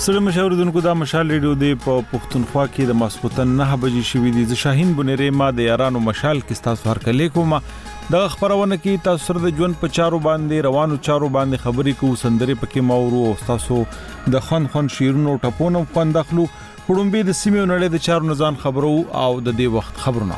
سلام مشاوردونکو دا مشال ریډیو دی په پښتونخوا کې د ماسپوتن 9 بجې شوې دي. ز شاهین بنيره ما د یارانو مشال کې تاسو هر کله کوم د خبرونه کې تاسو سره د ژوند په چارو باندې روانو چارو باندې خبرې کوو. سندري پکې ماورو او تاسو د خون شیرونو ټپونو خوندخلو پړومبي د سیمې نړۍ د چارو نزان خبرو او د دې وخت خبرونه.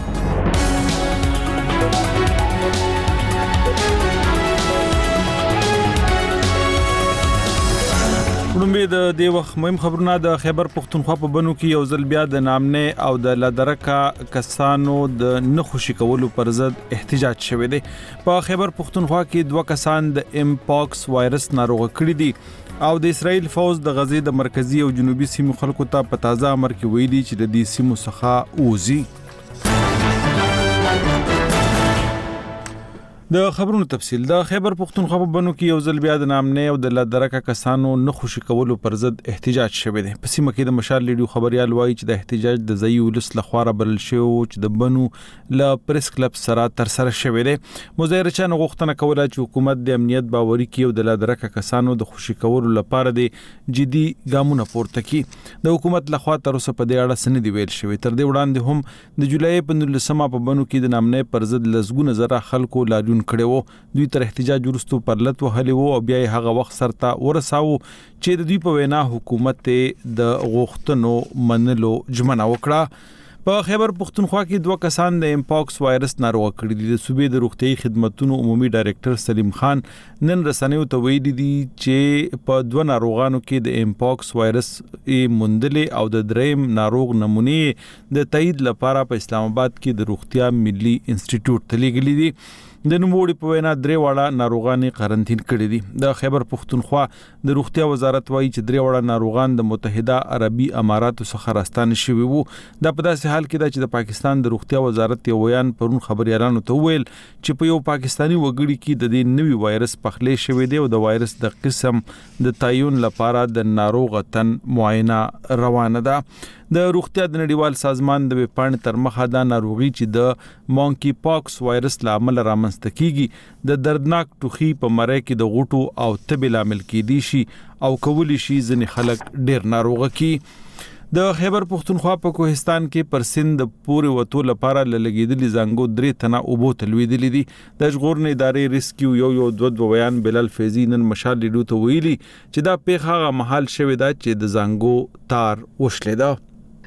پړومبي د دې وخت مهم خبرونه د خیبر پښتونخوا په بنو کې یو ځل بیا د نامنه او د لادرکا کسانو د نخوشي کولو پر ضد احتجاج شوه دی. په خیبر پښتونخوا کې 2 کسان د امپاکس وایرس ناروغ کړي دي او د اسرائیل فوز د غزې د مرکزی او جنوبي سیمو خلکو ته په تازه امر کې ویلي چې د دې سیمو څخه اوزي. د خبرونو تفصیل د خیبر پښتونخوا په بنو کې یو ځل بیا د نامنه او د لادرکا کسانو نخوشي کولو پر ضد احتجاج شوه دی. په سیمه کې د مشال لیډیو خبريال وایي چې د احتجاج د ځای ولس لخوا بلل شو چې د بنو ل پریس کلب سره تر سره شوه دی. مظاهرچیان غوښتنه کوله چې حکومت د امنیت باوري کړي او د لادرکا کسانو د خوشي کولو لپاره د جدي ګامونه پورته کړي. د حکومت لخوا تر اوسه په دې اړه سند ویل شوی. تر دې وړاندې هم د جولای په 19 په بنو کې د نامنه پر ضد لزګونه زره خلکو لاریون کړو. دوی تر احتجاج ورستو پرلت وهلي وو او بیا هغه وخت سرته ورساو چې د دوی په وینا حکومت د غوښتنو منلو ژمنه وکړه. په خیبر پښتونخوا کې 2 کسان د امپاکس وایرس ناروغ کړي دي. د صوبې د روغتيایي خدماتو عمومي ډایریکټر سلیم خان نن رسنیو ته ویلي دي چې په 2 ناروغانو کې د امپاکس وایرس موندلې او د دریم ناروغ نمونه د تایید لپاره په اسلام آباد کې د روغتیا ملي انسټیټیوټ ته لیږلي دي. د نوموړي په وینا 3 واړه ناروغان قرنټین کړي دي. د خیبر پښتونخوا د روغتیا وزارت وایي چې 3 واړه ناروغان د متحده عربي اماراتو څخه راستانه شوي وو. دا په داسې حال کې چې د پاکستان د روغتیا وزارت یو بیان پرون خبريالانو ته ویل چې په یو پاکستانی وګړي کې د دې نوي وایرس پخلې شوی دی او د وایرس د قسم د تعین لپاره د ناروغ تن معاینه روانه ده. د روغتیا د نړیوال سازمان د وپاڼې تر مخه دا ناروغي چې د مونکی پاکس وایرس لامل رامنځته کیږي د دردناک ټوخي په مړی کې د غوټو او تبې لامل کیدي شي او کولی شي ځنې خلک ډیر ناروغه کی. د خیبر پښتونخوا په کوهستان کې پر سند پورې وته لپاره لګیدلې زنګو 3 تنه اوبو تلويدلې دي. د ژغورنې ادارې ریسکیو یو دوه بیان بلال فیضی نن مشال لیډو ته ویلي چې دا پیښه محل شوې ده چې د زنګو تار وشلې ده.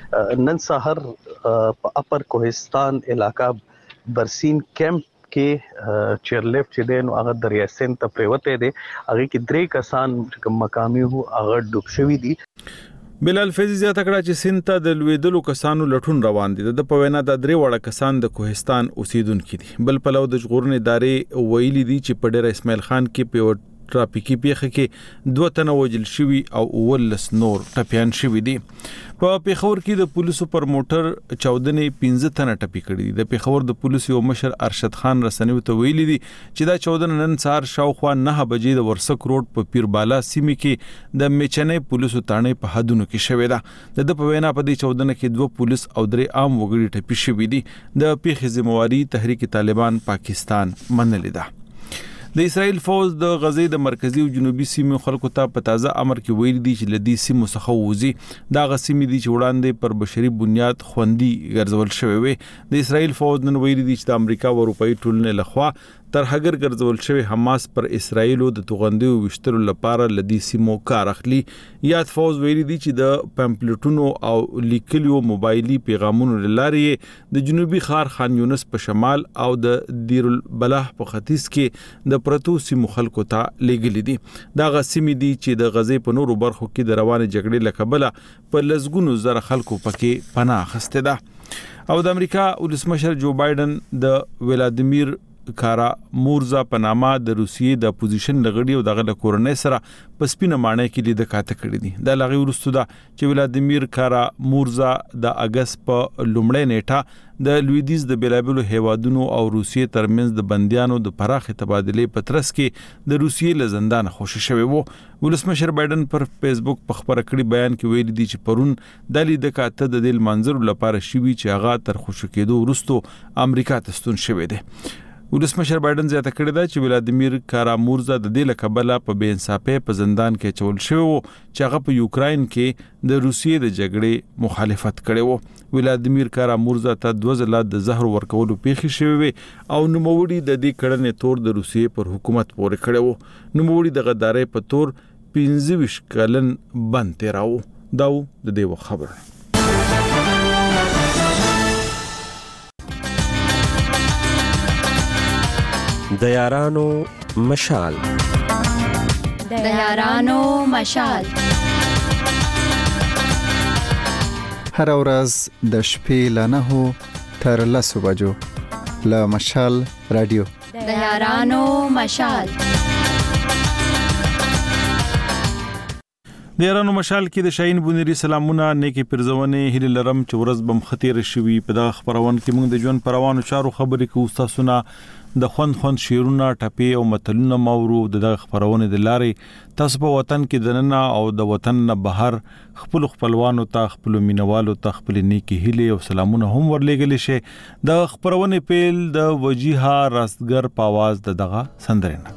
نن سحر په اپر کوهستان علاقہ برسین کیمپ کې چیرلیف چې دینو هغه دریا سین ته پریوته دي. هغه کې 3 کسان مقامی هو هغه ډوب شوی دي. بلال فیضی زیاته کړه چې سنت د لویدلو کسانو لټون روان دي. د په وینا د 3 وړه کسان د کوهستان اوسیدونکو دي. بل پلو د ژغورنې ادارې ویلي دي چې په ډېر اسماعیل خان کې په ټراپیکی پیښه کې 2 تنه وژل شوي او 19 نور ټپيان شوي دي. په پیښور کې د پولیسو پر موټر چاودنې 15 تنه ټپي کړي دي. د پیښور د پولیسو مشر ارشد خان رسنیو ته ویلي دي چې دا چاودنه نن سهار شاوخوا 9 بجې د ورسک روډ په پیربالا سیمه کې د میچنې پولیسو تانه په حدونو کې شوې ده. د په وینا په دې چاودنه کې 2 پولیس او 3 عام وګړي ټپي شوي دي. د پیښې ذمہواری تحریک طالبان پاکستان منلې ده. د اسرائیل فوز د غزې د مرکزی او جنوبي سیمو خلکو ته په تازه امر کې ویلي دي چې لدی سیمو څخه وځي. دا غسیمې دي چې وړاندې پر بشري بنیاد خوندي ګرځول شوی وي. د اسرائیل فوز نن ویلي دي چې د امریکا او اروپאי ټولنې لخوا تر هغه ګرځول شوی حماس پر اسرائیل او د توغندیو وشتلو لپاره لدی سیمو کار اخلي. یاد فوز ویلي دي چې د پمپلیټونو او لیکلیو موبایلي پیغامونو لارې د جنوبي خار خان یونس په شمال او د دیر البلح په ختیځ کې د پرتو سیمو خلکو ته لګلې دي. دا غسیمې دي چې د غزې په نورو برخو کې د روانه جګړې لکبله په لزګونو زره خلکو پکې پناه اخسته ده. او د امریکا ولسمشر جو بایدن د ولادیمیر کارا مورزا په نامه د روسیې د اپوزیشن لغړی او دغه کورنۍ سره په سپینه معنی کې لید کاته کړی دي. د لغړی ورستو دا چې ولادیمیر کارا مورزا د اگست په لومړۍ نیټه د لویدیز د بیلابلو هیوادونو او روسیې ترمنځ د بندیانو د پراخ تبادلې په ترڅ کې د روسیې له زندان خوشی شوی وو. ولسمشر بایدن پر فیسبوک په خبره کړي بیان کې ویلي دي چې پرون د لید کاته د دل منظر لپاره شوی چې هغه تر خوشو کېدو ورستو امریکا ته ستون شوی دی. ولسمشر بایدن زیاته کړې ده چې ولادیمیر کارامورزا د دې لکبله په بې انصافۍ په زندان کې چول شوی وو چې هغه په یوکراین کې د روسیې د جګړې مخالفت کړی وو. ولادیمیر کارامورزا ته 2 ځله د زهر ورکولو پیښې شوې وي او نوموړي د دې کړنې تور د روسیې پر حکومت پورې کړی وو. نوموړي د غدارۍ په تور 25 کلن بند تیراو. دا د دې خبره. د یارانو مشال. د یارانو مشال. هر ورځ د شپې له 9 تر 10 بجو له مشال رادیو. د یارانو مشال. د یارانو مشال کې د شاهین بونری سلامونه نیکی پرزونه هله لرم چې ورځ بم خطر شوي په دغه خبرونه کې موږ د ژوند پروانو چارو خبرې کوو. تاسو نه د خوند شیرونه ټپی او متلونه مورو د خبرونه د لارې تاسو په وطن کې دننه او د وطن نه بهر خپل خپلوانو ته خپل مینوالو ته خپل نیکی هله او سلامونه هم ورلېګل شي. د خبرونه پیل د وجیها راستګر په आवाज دغه سندرنه.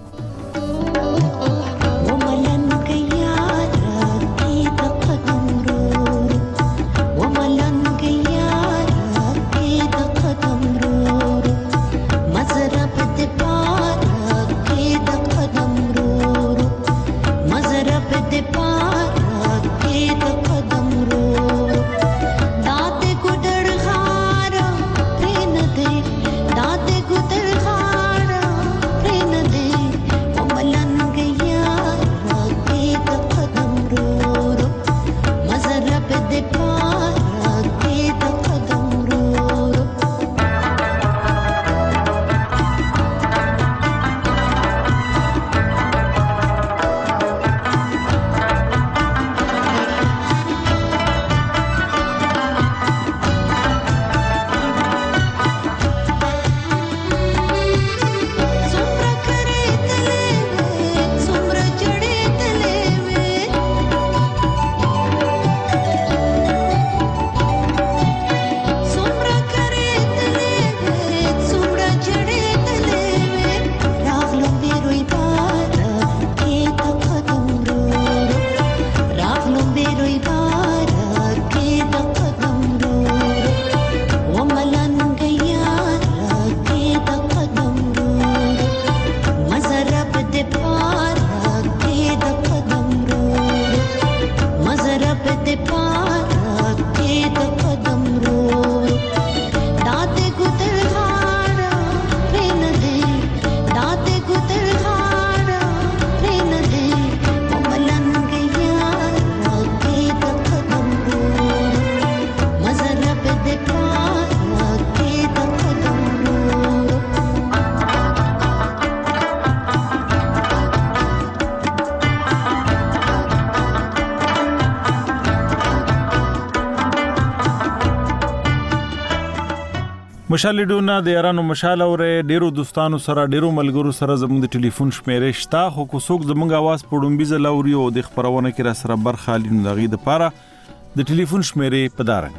مشال ډونه د یارانو مشال اورې ډیرو دوستانو سره ډیرو ملګرو سره زموږ د ټلیفون شمیرې شتا خو کو څوک زموږ आवाज پړومبي زلوري او د خبرونه کې را سره برخه لینو دغې د پاره د ټلیفون شمیرې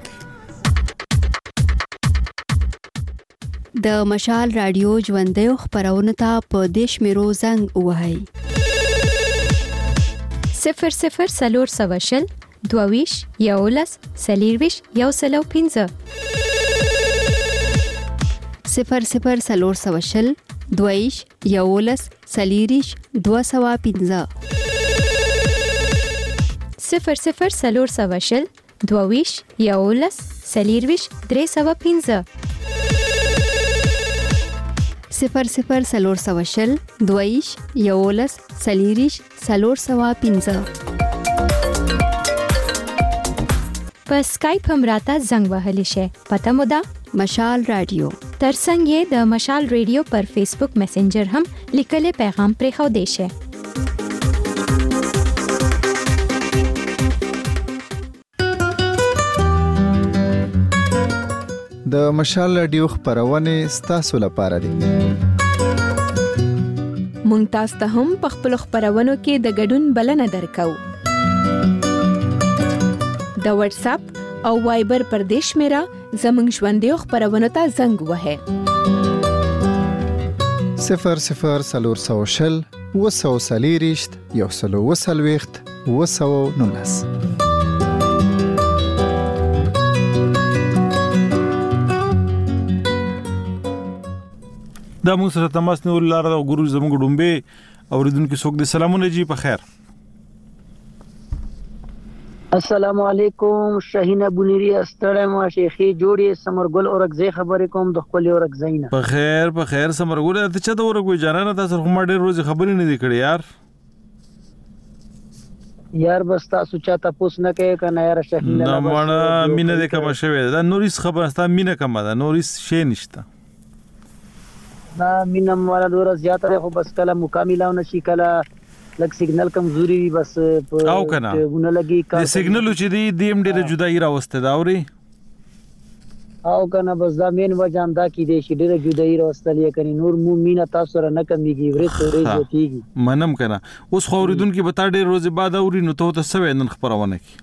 پدارنګ د مشال رادیو ژوندې خبرونه ته په دیش میرو زنګ وهاي 00 سلور سواشل دوویش یولس سلیرویش یوسلو 15 00 سلور سواشل دویش یولس سلیریش 215 00 سلور سواشل دوویش یولس سلیرویش 315 00 سلور سواشل دویش یولس سلیریش 315 په سکایپ هم راته زنګ وهلی شي. پته مو ده مشال رادیو. ترڅنګ یې د مشال رادیو پر فیسبوک میسنجر هم لیکلي پیغام پرې خو دی شي. د مشال رادیو خبرونه ستاسو لپاره دي. مونږ تاسو ته هم په خپل خبرونو کې د ګډون بلنه درکو. د واتس اپ او وایبر پر دیش میرا زمنګ ژوندې خبرونه ته زنګ وهه. 0040 240 140 219. دا موږ سره تماس نه ولر او ګورو زموږ ډومبه اوریدونکو څوک د سلامونه جی په خیر. السلام علیکم شاهین ابونری استړی ما شیخي جوړي سمرګل اورګزي خبرې کوم د خپل اورګزینا په خیر سمرګل ته چا د اورګوي جانانه تاسو خو ما ډېر روز خبرې نه دی کړې یار بس تاسو چا تاسو نه کوي کنه یار شاهین نه مړه مینه د کوم شوی دا نورس خبره ستا مینه کوم ده نورس شی نشته نه مینه مواله دور زیاته خو بس کله مکمله نشي کله لک سیګنل کمزوري بس او کنه ونه لګي د سیګنل چې دی دیم ډیره جدای راوسته دا اوري او کنه بس دا مين وجان دا کی دی چې ډیره جدای راوستلې کني نور مومینه تاسو سره نه کمیږي ورته کیږي منم کنه اوس خو اوریدونکو بتا ډیر روز بعد اوري نو ته سوي نن خبرونه کی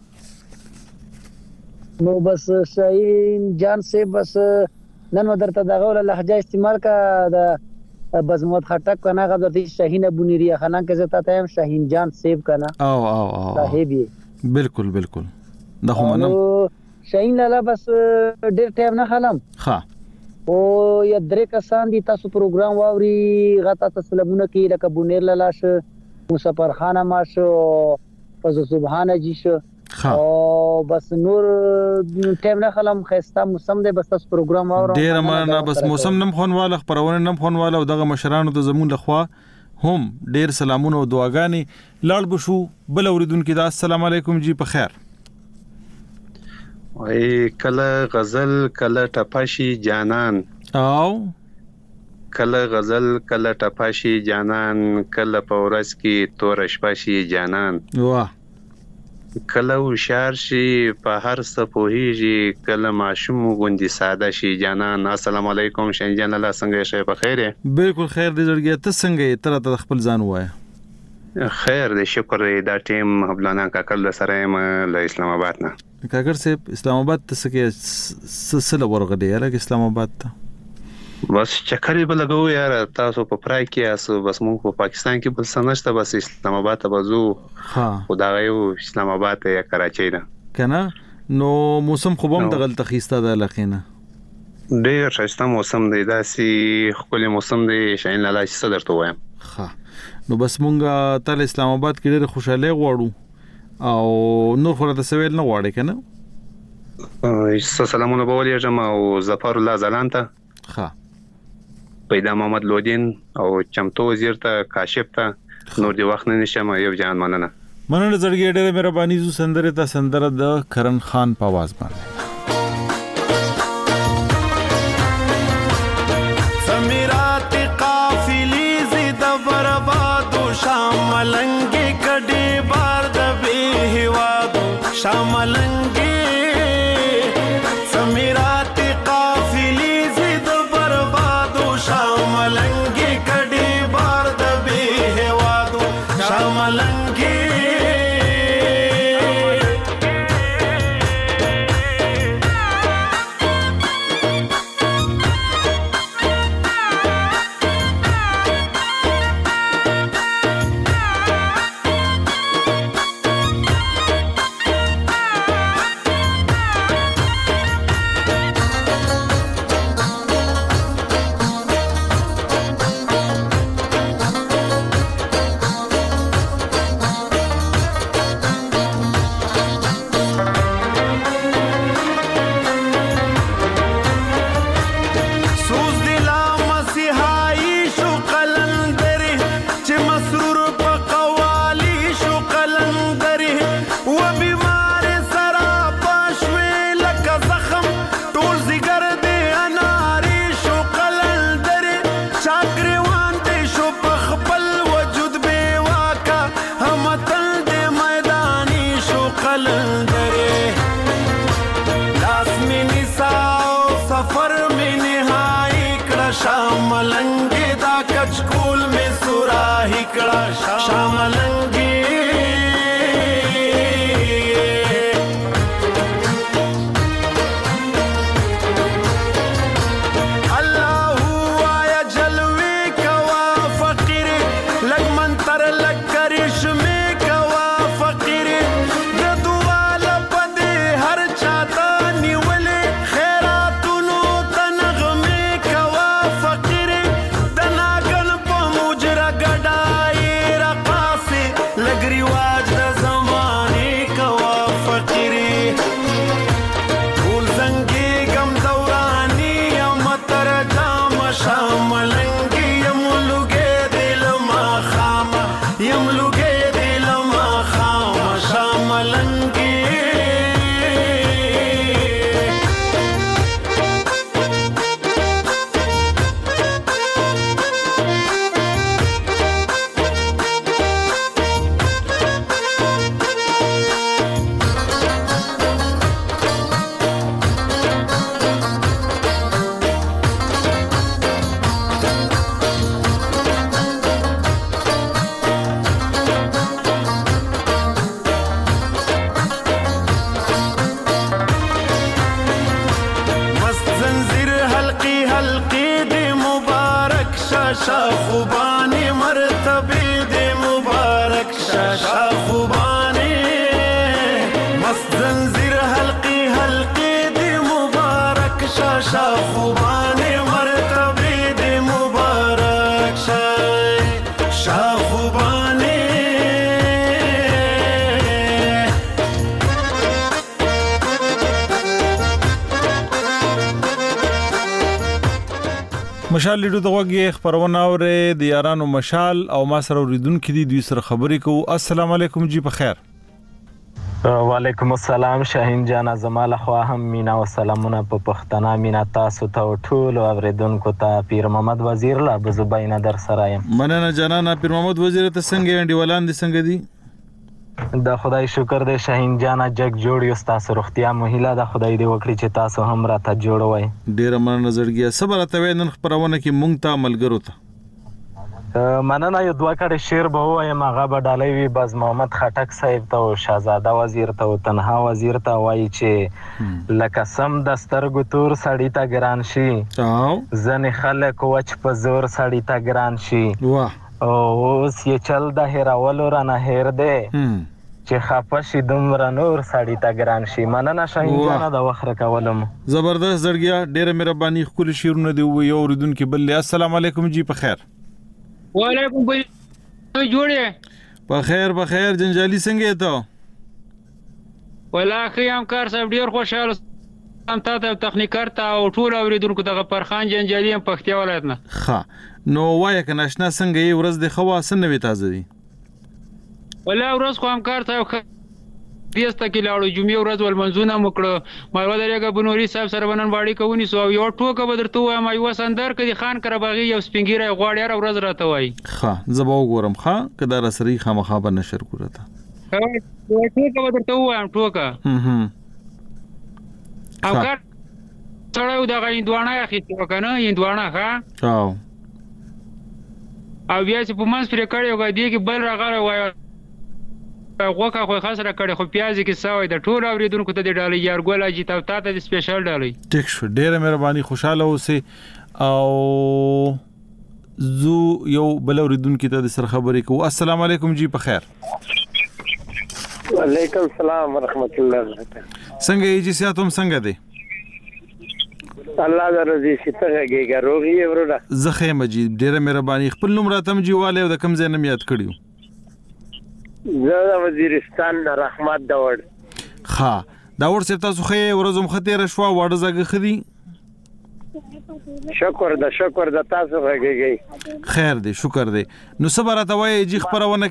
نو بس شاهین جان سے بس نن ودرته دغه لهجه استعمال کا د بزمت خټک کنه غوړي شاهین ابونری خانان کې زتا ته شاهین جان سیب کنه او صاحبي بالکل دا خو منم شاهین لاله بس ډیر ټایم نه خلم ها او یا درې کسان دي تاسو پروګرام واوري غتا تسلمونه کې لکه بونیر لاله ش مسافر خانه ماشو فز سبحان جی ش او بس نور ټایم نه خلم خسته موسم دی بس تاسو پروګرام واورم ډیر مننه بس موسم نم خونواله خبرونه نم خونواله او دغه مشرانو ته زمون لخوا هم ډیر سلامونه او دعاګانې لاړ بشو بل اوریدونکو دا السلام علیکم جی په خیر وای کله غزل کله ټپاشي جانان او کله غزل کله ټپاشي جانان کله پورس کې تور شپاشي جانان واه کله وشار شي په هر څه پوهیږي کله ماشوم غوندي ساده شي جانان السلام علیکم شنجان الله څنګه شي په خیر بالکل خیر دې زړګي ته څنګه تر ته خپل ځان وای خیر دې شکر دا ټیم حبلانا کاکل سره له اسلام آباد نه کاکر صاحب اسلام آباد ته څه سره ورغلی راک اسلام آباد ته بس چکرې بلګو یار تاسو په پرای کې اسو بس موږ په پاکستان کې بل سنشته بس اسلام آباد ته بزو ها خدای یو اسلام آباد یا کراچۍ نه کنه نو موسم خو هم د غلط خيسته د لخینه ډېر ښایسته موسم دی داسې خپل موسم دی شاین لاله چې درته وایم ها نو بس مونږه تل اسلام آباد کې ډېر خوشاله غواړو او نور خو راته سویل نه غواړي کنه سلامونه بولې جما او ظفر الله زلان ته ها پیدا محمد لودین او چمتو وزیر ته کاشف ته نور دی وخت نه نشم یو جان مننه زړګي ډېر مهرباني زو سندره ته سندره د کرن خان په आवाज باندې سمیرات قافلی زید برباد شاملنګ کډي بار د به هواد شاملنګ سمیرات قافلی زید برباد شاملنګ کډي بار د به هواد شاملنګ شاملنګي یملوګې دلما خامه یملوګې دلما خامه شاملنګي خوبانی مرتبه دی مبارک شاشا خوبانی مست زنجیر حلقی حلقی دی مبارک شاشا خوبانی مرتبه دی مبارک شاشا خوبانی مشال لیدو د وګي خبرونه اوره د یارانو مشال او ما سره اوریدونکو دي دوی سره خبرې کوو. السلام علیکم جی په خیر. وعلیکم السلام شاهین جان زماله خو هم مینا او سلامونه په پښتنه مینا تاسو ته ټول اوریدونکو ته پیر محمد وزیر لا بزباینه در سره یم. مننه جانانه پیر محمد وزیر ته څنګه انډیولان دي څنګه دي؟ د خدای شکر دی شاهین جان جګ جوړ یو تاسو روغتیا مهیله د خدای دی وکړي چې تاسو هم راته جوړوي. ډیر مننه زړګیا صبر ته نن خبرونه کې مونږ ته ملګرو ته مننه یو دوه کړه شعر به وایم هغه به ډالۍ وي باز محمد خټک صاحب ته او شاهزاده وزیر ته او تنها وزیر ته وایي چې لکه سم د سترګو تور سړی ته ګران شي ځنې خلک وچ په زور سړی ته ګران شي اوس یې چل د هیرولو رانه هیر دی چې خفه شي دومره نور سړی ته ګران شي. مننه شاهین جانه د وخت راکولم. زبردست زړګیا ډیره مهرباني ښکلي شعرونه دی یو اوریدونکو بل. السلام علیکم جی په خیر. وعلیکم بل جوړه په خیر جنجالي څنګه ته؟ ولا خیام کار صاحب ډیر خوشاله ام ته تخنیکر ته او ټول اوریدونکو دغه پرخان جنجالي هم پختیا ولایت نه. ښه نو وای کنه آشنا څنګه یې ورځ د خواص نه وی تازه دي؟ ولا ورځ خو همکار صاحب بیسته کې لاړو جمعې ورځ ول منځونه مکړه ما ودرېګه بنوري صاحب سره بنن باړي کوونی سو یو ټوکه بدرته وایم یو سندر کې خان کرباغي یو سپینګیره غواړي هر ورځ راته وای. ښه زه به وګورم ښه کدا را سری خامخا به نشر کوته ټوکه بدرته وایم ټوکه همکار سره دا غیندوانه اخیسته وکنه یندوانه ښه او بیا چې په منځ پرې کړی وګا دی کې بل راغلی وای غوکه خو خاص را کړی خو پیاز کې سوي د ټول اوریدونکو ته د ډالۍ یار ګول اجي تا ته د سپیشل ډالۍ. ټیک شو ډیره مهرباني خوشاله اوسې او زو یو بل اوریدونکو ته د سر خبرې کوو. السلام علیکم جی په خیر. وعلیکم السلام ورحمت الله وبرکاته. څنګه یې جی ساتم څنګه دی؟ الله درځي چې ته هغه روغي ورته. زخه مجید ډیره مهرباني خپل نوم راتم جیواله او د کم ځای نم یاد کړیو. زه وزیرستان رحمت داوړ. ښه داوړ څه تاسو خې ورځم خته رشوا واړه زګه خدي. شکر د تاسو غږیږي. خیر دی شکر دی. نو صبر اتوي جی خبرونه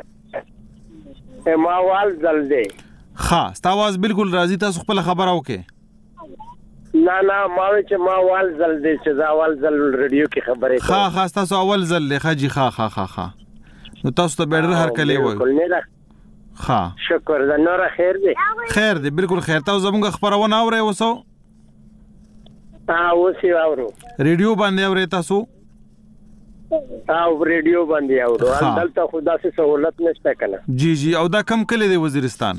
کی ما وال زل دی. ښه ستاواز بالکل راضی تاسو خپل خبر اوکې. نه ما چې ما اول ځل دی چې دا اول ځل رادیو کې خبرې کوم. ښه تاسو اول ځل له خاجي ښه نو تاسو ته بیره هر کله وای. ښه شکر دا نور خیر دی بالکل خیر تاسو زموږ خبرونه اورئ وسو؟ اوسې اورو. ریډیو باندې اورئ تاسو؟ ریډیو باندې اورو. دلته خدا سي سہولت نشته کنه. جی او دا کم کله دی وزیرستان؟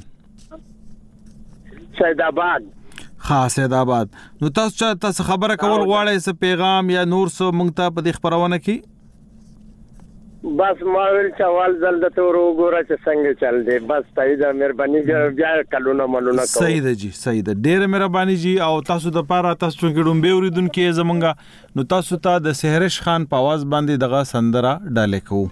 سید آباد. سید آباد. نو تاسو خبره کول غواړئ څه پیغام یا نور څه مونږ ته په دې خبرونه کې؟ بس ما ویل چې اول ځل د تور وګوره چې څنګه چل دی بس تای دا مهرباني بیا کلونه ملونه کوم. صحیح ده جی صحیح ده ډېر مهرباني جی او تاسو د پاره تاسو کې ډومبه اوریدونکو زمونږه نو تاسو ته د سحرش خان په आवाज باندې دغه سندره ډالې کوو.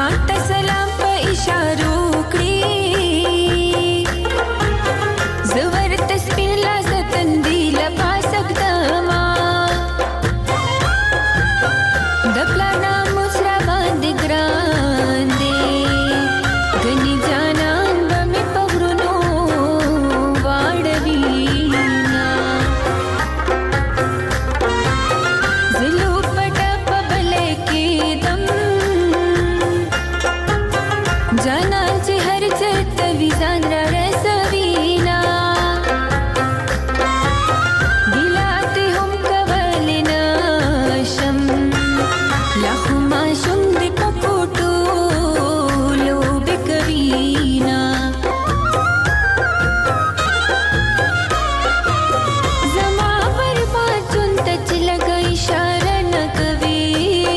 ماته سلام په اشارو کړی زور تسبیح لاس تندی لپاسک دما د پلانا مسرا باندې ګران دی غني جانان به پغرونو واړوینا زلو پټ په بلې کې دم جانا چې هر چرته وی ځان را رسوینا دلاته هم کول نشم لاخو ما شم دې پکوټو لوب کوینا زما پر پاتون تچ لګا اشاره نه کوي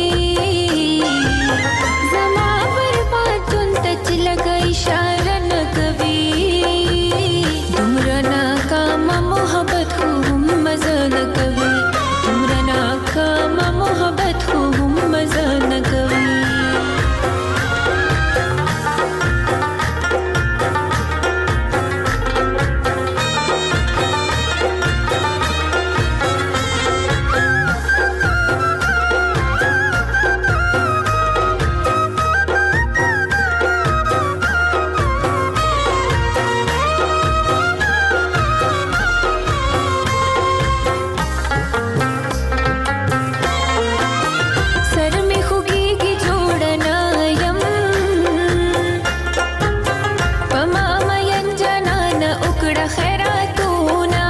زما پر پاتون تچ لګا اشاره نه کوي تمرا ناکام محبت خو هم مزه نه کوي تمرا ناکام محبت خو هم مزه نه کوي سر می خوږیږي جوړنا یم پما مین جنان وکړه خیراتونه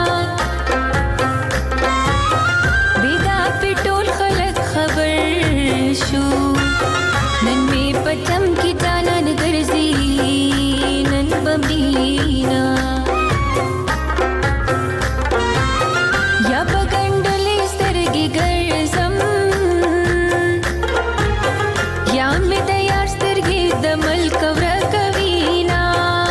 بیدا پټول خلک خبر شو نن می پټم کی جانان ګرځي نن بمینا یا بغندلې سترګې ګرځم یا مې د یار سترګې د ملک ورکوینا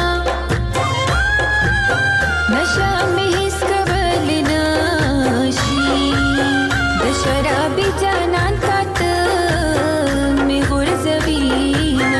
نشا مې هیڅ کول نشي د شرابي جانان تاته مې غورځوینا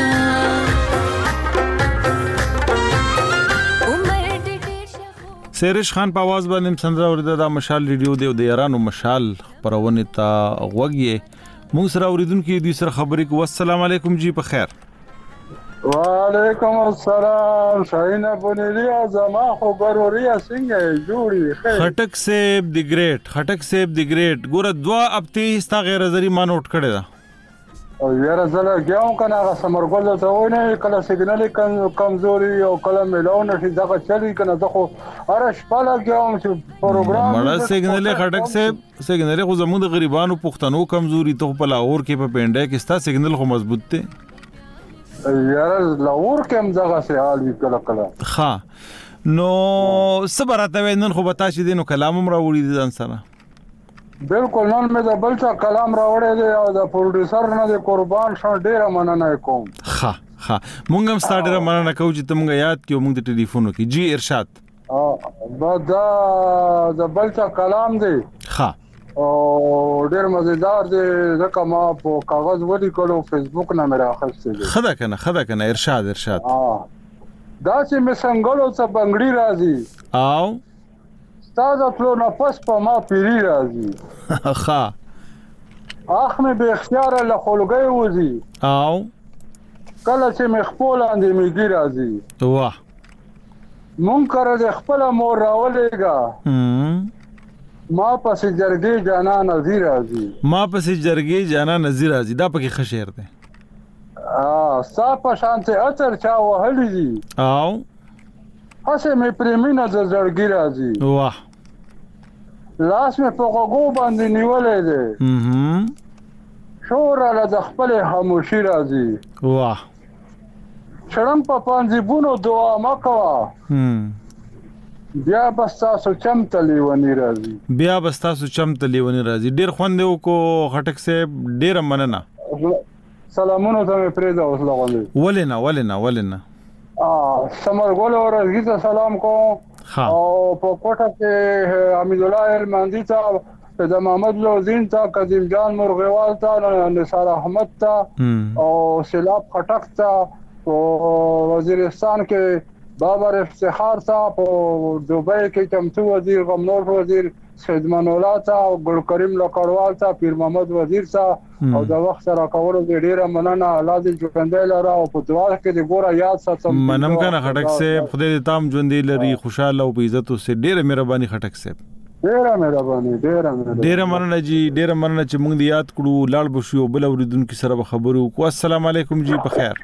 سیرش خان په आवाज باندې سندره اوریدا د مشال ریډیو دی د ایرانو مشال پرونه تا غوږی موږ سره اوریدونکو دي سره خبرې کو السلام علیکم جی په خیر وعلیکم السلام شاهین بنيري زما خبروري څنګه جوړي خیر خټک سیب دی ګریټ ګوره دوا اپتی ستا غیر زری ما نوٹ کړی دا او یاره زله ګاو کنه هغه سمرګل ته ویني کله سیګنال کمزوري او کله ملونه شي دغه چلی کنه دغه اره شپاله ګاو چې پروګرام مړه سیګنال خټک سیګنال خو زموږ د غریبانو پښتنو کمزوري ته په لاهور کې په پینډه کې ستا سیګنال خو مضبوط دی یاره لاهور کې هم دغه سه حال وی کله ها نو صبرته وینن خو بتا چې دینو کلام را وړي دي ځان سره بالکل نن مې د بلچا کلام راوړی دی او د پروډوسر نه د قربان شو ډیره مننه کوم ها مونږ هم ستاسو ډیره مننه کوو چې تمغه یاد کیو مونږ د ټلیفون کې جی ارشاد دا د بلچا کلام دی ها او ډیر مزیدار دی ځکه ما په کاغذ ولیکلو فیسبوک نه مې راخسته دی خدا کنه ارشاد دا چې مې څنګه څه بنگړی راځي او تازه پلو نفس په ما پیری راځي ها اخ مې به اختیار له خلګي وځي او کله چې مې خپل اندې میږي راځي واه مونږ کړه د خپل مور راولېګا ما پسې جرګي جانا نذیر راځي دا پکې خشیر دی صاحب شانته اثر چا وهلی دي او هسه مې پریمینه د زړګي راځي واه لاس مې په غوګو باندې نیولې ده شور له د خپل خاموشي راځي واه شرم په پانځبونو دعا مکوا بیا بستاسو چمتلی ونی راځي ډیر خوند یو کو خټک سے ډیر مننه سلامونه ته پرېدا اوس لغوندې ولنا سمرګل ورغیته سلام کوم او په کوټه کې حمید الله الماندی صاحب د محمد لوزین ته قدیم جان مرغوال ته نثار احمد ته او سیلاب خټک ته وزیرستان کې بابر افتخار ته په دوبۍ کې چمتو وزیر غمنور وزیر سید منولا ته او ګل کریم لکړوال ته پیر محمد وزیر ته او د وخت سره کولو ډیره مننه الله دې ژوندۍ لره او په دعا کې دې ګوره یاد ساتم منم کنه خټک صاحب خدای دې تام ژوندۍ لري خوشاله او په عزت سره ډیره مهرباني خټک صاحب ډیره مننه جی ډیره مننه چې موږ دې یاد کړو لاړ بشو بل اوریدونکو سره خبرو کو السلام علیکم جی په خیر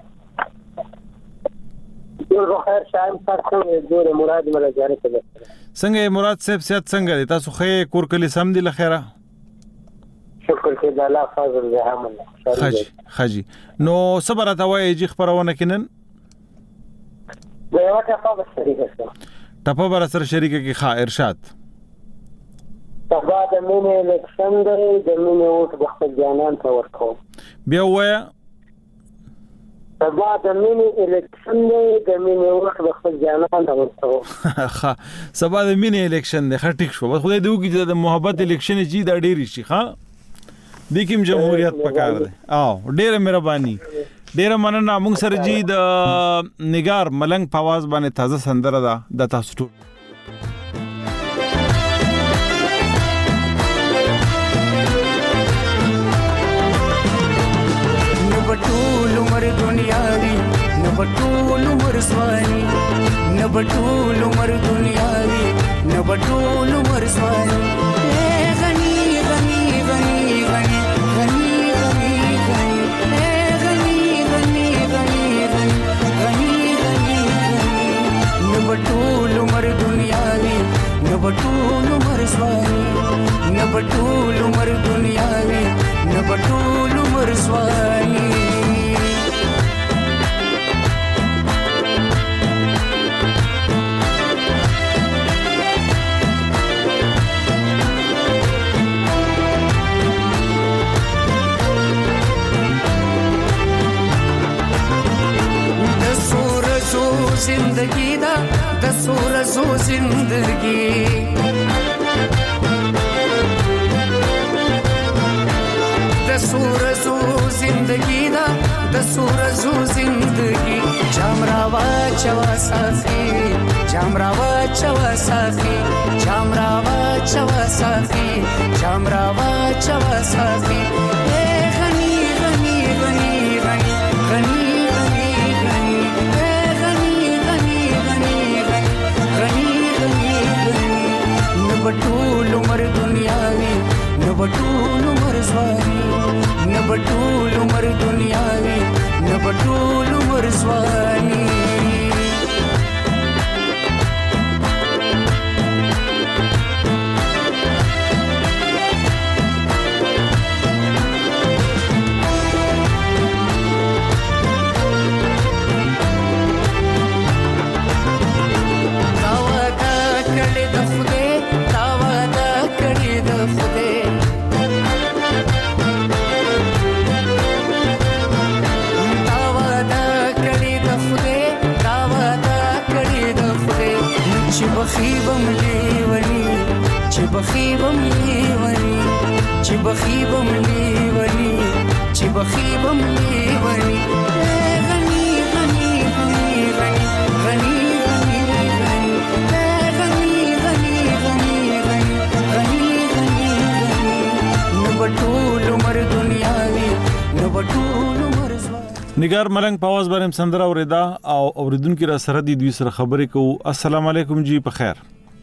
ډیر خیر شایم تاسو ډیر مراد مله جاره ته څنګه مراد صاحب صحت څنګه دي تاسو خې کور کلی سم دي لخيره شکر کې د الله فضل دې هم خاجي نو صبر اتوي جی خبرونه کینن دا یو ټاپه شریکه ټاپه بر سره شریکه کې ښا ارشاد سبا د مینې الیکشن دی د مینې ووټ د خپل جانان ته ورکوم بیا وایا سبا د مینې الیکشن دی د مینې ووټ د خپل جانان ته ورکوم ښه سبا د مینې الیکشن دی ښه ټیک شو بس خدای دې وکړي د محبت الیکشن چې دا ډېری شي ښه د کوم جمهوریت پکار دی او ډېره مهرباني ډېره مننه موږ سره جی د نگار ملنګ په आवाज باندې تازه سندره ده د تاسو ټول بټول عمر دنیا دی نو بټول عمر سوانی نو بټول عمر دنیا دی نو بټول عمر سوانی اے غنی غنی غنی غنی غنی غنی غنی اے غنی غنی غنی غنی غنی غنی نو بټول عمر دنیا دی نو بټول عمر سوانی نو بټول عمر دنیا دی نو بټول عمر سوانی زندگی دا د سورزو زندگی د سورزو زندگی دا د سورزو زندگی جامراوا چوا ساخی جامراوا چوا ساخی جامراوا چوا ساخی جامراوا چوا ساخی اے غنی غنی غنی غنی غنی بټول عمر دنیا وی نو بټول عمر زوانی نو بټول عمر دنیا وی نو بټول عمر زوانی بخیبم لیونی چې بخیبم لیونی چې بخیبم لیونی چې بخیبم لیونی غنی غنی غنی غنی غنی غنی غنی غنی غنی غنی غنی نو بټول عمر دنیا وی نو بټول عمر نگار ملنګ په आवाज باندې سندره اوریدا او اوریدونکو را سره دي دوی سره خبرې کوو السلام علیکم جی په خیر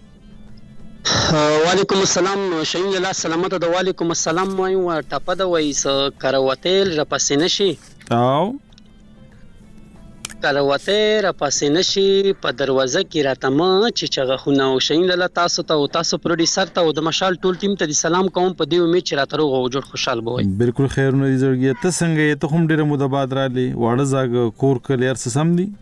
وعلیکم السلام شین الله سلامت د وعلیکم السلام وایو ټاپه د وایس کرواتل را پسې نشي او کرواتل را پسې نشي په دروازه کې راتمه چې چغه خونه او شین الله تاسو ته او تاسو پروډوسر ته او د مشال ټول ټیم ته سلام کوم په دې امید چې راترو غو جوړ خوشاله بوي بالکل خیرونه دي زړګي ته څنګه ته هم ډیره موده بعد را لې واړه زاګ کور کلیر سم دي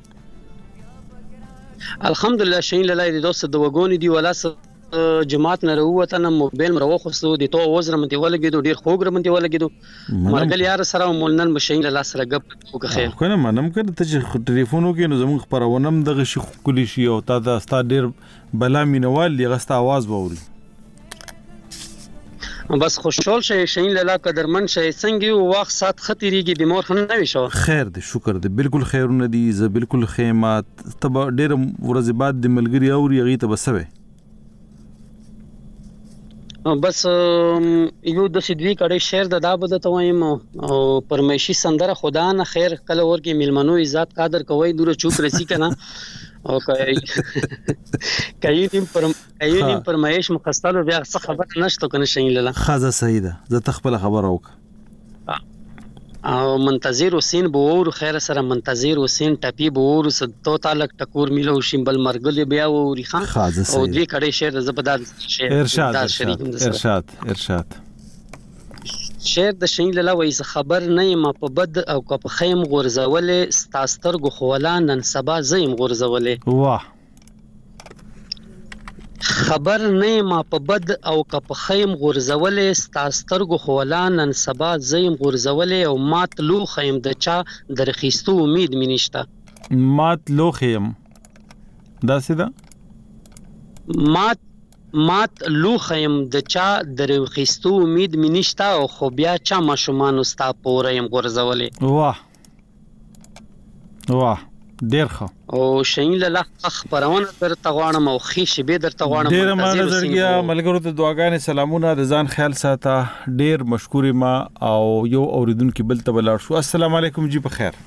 الحمدلله شین الله دې دوست د وګونی دی ولا جماعت نه وروته نه موبایل مرو خو د تو وزر منتی ولګیدو ډیر خوګ منتی ولګیدو مرګل یار سره مولنن مشین له سره غب وکه خیر کنه منم کړه ته چې ټلیفونو کې نو زموږ خبرونم دغه شي کلی شي او تا د استا ډیر بلا مینوال لغستا आवाज ووري بس خوشحال شي شین لاله قدرمن شي څنګه وخت سات خطرېږي بیمار هم نه وي شو. خیر دی شکر دی بالکل خیرونه دي زه بالکل خیمات تب ډېر ورځې بعد د ملګری اوري هغه ته بسوي بس یو د سیدوی کړي شعر د دا بده ته وایم او پرمیشي سندره خدا نه خیر کله ورکی ملمنو عزت قادر کوي دوره چوک رسی کنه او کایو پرمیش مخستلو بیا څه خبر نشته کنه شین لاله خازه سیده زه تخپل خبر اوک او منتظر حسین بوور خیر سره منتظر حسین ټپی بوور تو تعلق ټکور میلو شیمبل مرګل بیا ووري خان او دوی کړي شعر زبدار شعر ارشاد شعر د شین لاله وایي خبر نه ما په بد او په خیم غورځولې ستاستر غو خولا نن سبا زیم غورځولې واه خبر نه ما په بد او په خیم غورځولې ستاستر غو خولا نن سبا زیم غورځولې او مات لو خیم د چا درخيستو امید مینشتا مات لو خیم دا سیدا مات لو خیم د چا درخيستو امید مینشتا او خو بیا چا ماشومان استا پوریم غورځولې واه ډیر ښه او شین لاله خبرونه در تغوانم او خېش به در تغوانم ډیر مانه زړګیا ملګرو ته دعاګانې سلامونه د ځان خیال ساته ډیر مشکورې ما او یو اوریدونکو بل ته بلار شو السلام علیکم جی په خیر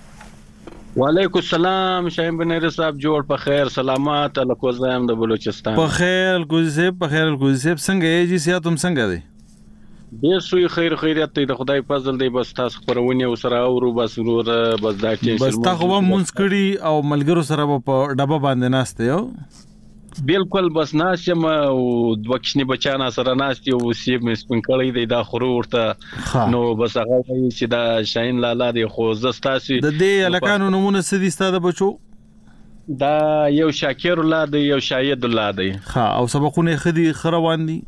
وعلیکم السلام شایم بنیر صاحب جوړ په خیر سلامات الکوزایم د بلوچستان په خیر کوزیب څنګه یې جی سیاتم څنګه دی ډیر سوی خیریت دی د خدای فضل دی بس تاسو خبرونه وسره اورو بس ورور بس دا چې بس تا خو مونږ کړي او ملګرو سره په ډبه باندې ناشته یو بالکل بس ناشم او دوکشنی بچانا سره ناشته او سیب مې سپن کړی دی دا خورو ورته نو بس هغه چې دا شاین لاله دی خو زستاسي د دې الکانو نمونه سدي ستاده بچو دا یو شاکر الله دی یو شاهد الله دی ها او سبقونه خدي خروان دي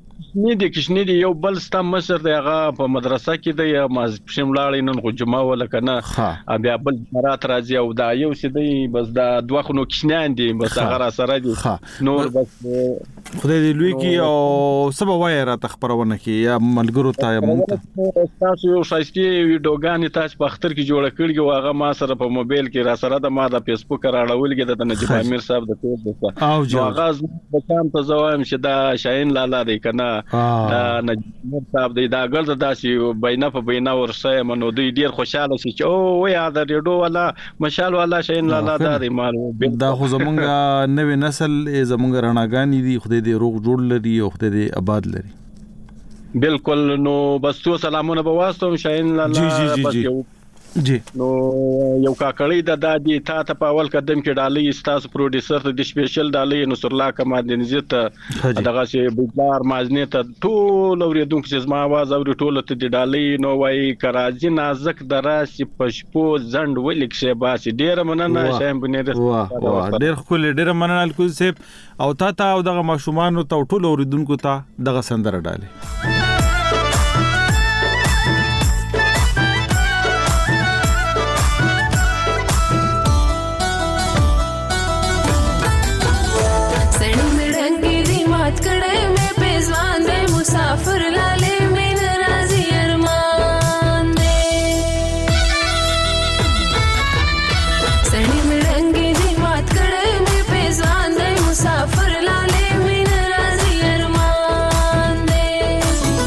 کښنی دی یو بل ستا مشر دی هغه په مدرسه کې دی یا مازپښین لاړې نن خو جمعه ولکنه بیا بل مرات راځي او دا یو څه دی بس دا دوه خو نو کښنیان دي بس هغه را سره دي نور بس خدای دې لوی کی او سبا وای را تخبرونه کی یا ملګرو ته یا مونږ تاسو یو شایسته ویډیوګان تاسو په اختر کې جوړ کړی او هغه ما سره په موبایل کې را سره د ما د فیسبوک راړولګي د نجیب امیر صاحب د فیسبوک او هغه د کام ته زوایم چې دا شاین لاله دی کنه دا نجیب صاحب دی دا ګل داسې بینه په بینه ورسه منو دوی ډیر خوشاله شي چې او وای دا ریډو والا مشال والا شاین لاله دا مال دا خو زمونږ نوې نسل زمونږ رڼاګانی دي خدای دې روغ جوړ لري او خدای دې آباد لري بالکل نو بس تو سلامونه به واسطم شاین لاله بس جی نو یو کاکړی د دادی تا ته په اول قدم کې ډالۍ استاس پروډوسر ته د سپیشل ډالۍ نصر الله کمال نزیت دغه چې بجار مازنه ته ټول اوریدونکو چې زما आवाज اوري ټول ته د ډالۍ نو وای کراځي نازک دراسی پشپو زند ولیک شی باسي ډیر مننه شایم بنیر واه ډیر خپل ډیر مننه الکو سیب او تا او دغه ماشومان ته ټول اوریدونکو ته دغه سندره ډالۍ मुसाफिर लाले में नाराजी अरमान दे सड़ी में रंगी दी बात करे में पेजवान दे मुसाफिर लाले में नाराजी अरमान दे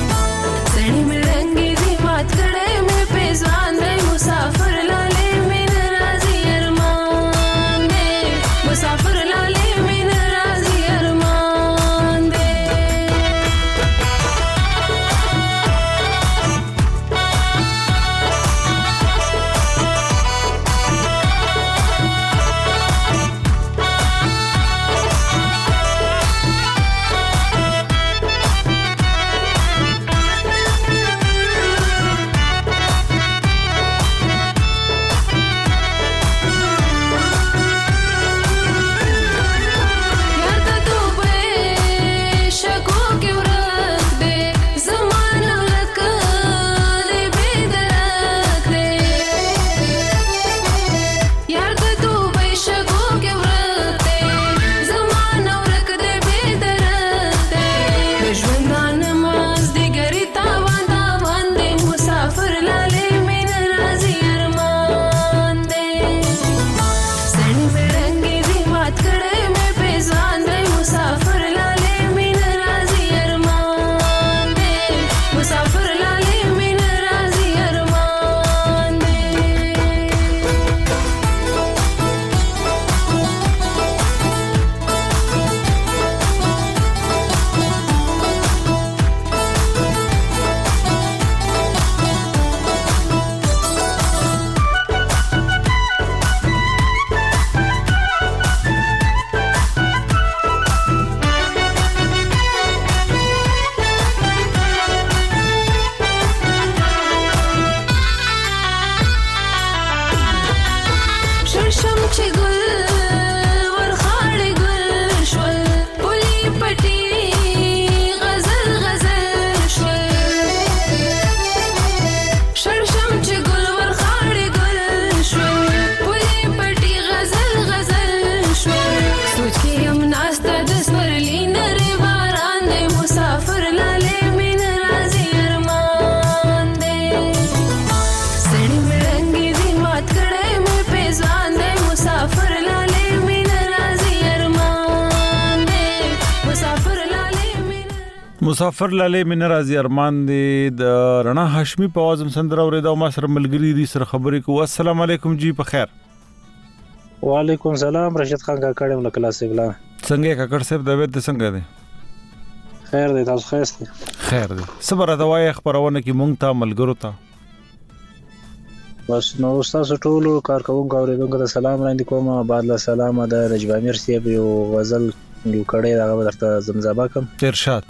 چې ګل ورخاړې ګل شول پولي پټي غزل غزل شول شړشم چې ګل ورخاړې ګل شول پولي پټي غزل غزل شول سوچ کې هم ناسته د سپرلي نری باران دی مسافر لاله مين راځي ارمان دی سړی مړنګي دی مات کړه مې پیزوان دی مسافر لاله مين راځي ارمان دی مسافر لاله مين راځي ارمان دی د رڼا هاشمي په आवाज سندره اورېدا ما سره ملګری دي سره خبرې کو السلام علیکم جی په خیر وعلیکم السلام رشید خان کا کړم له کلاس بلا څنګه کاکړ صاحب د وې څنګه دی خیر دی تاسو خیر دی صبر دوايي خبرونه کی مونږ ته ملګرو ته بس نو تاسو ټول کارکونکو اوریدونکو ته سلام وړاندې کوم بعد له سلام د نجیب امیر صاحب یو غزل یو کړي دا درته زمزمه کوم ارشاد